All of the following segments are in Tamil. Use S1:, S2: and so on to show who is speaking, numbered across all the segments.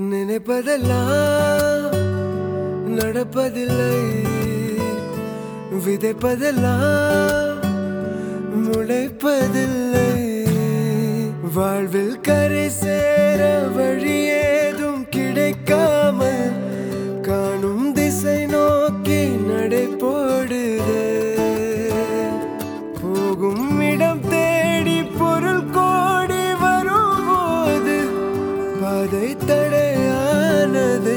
S1: நினைப்பதெல்லாம் நடப்பதில்லை, விதைப்பதெல்லாம் முளைப்பதில்லை. வாழ்வில் கரை சேர வழியேதும் கிடைக்காமல் காணும் திசை நோக்கி நடை போடுது. போகும் இடம் தேடி பொருள் கோடி வரும்போது பாதை தடையானது.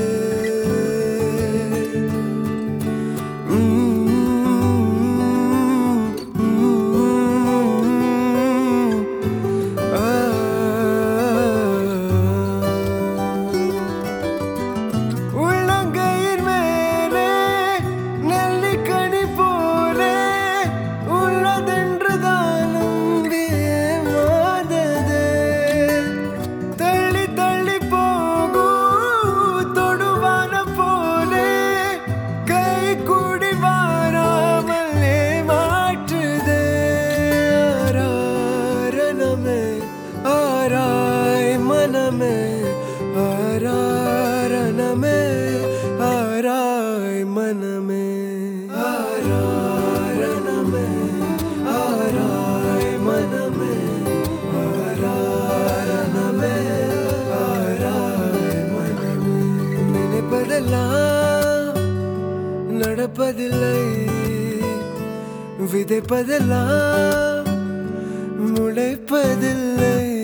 S1: உள்ளங்கையின் மேலே நெல்லிக்கனி போலே உள்ளதென்றுதான் மாதது. தள்ளி தள்ளி போகும் தொடுவான போலே கை கூடி வாராமல் மாற்றுது. ஆராரணமே ஆராய் மனமே, ஆராரணமே ஆராய் மனமே, ஆராரணமே ஆராய் மனமே, ஆராரணமே ஆராய் மனமே. நினைப்பதெல்லாம் நடப்பதில்லை, விதைப்பதெல்லாம் முளைப்பதில்லை.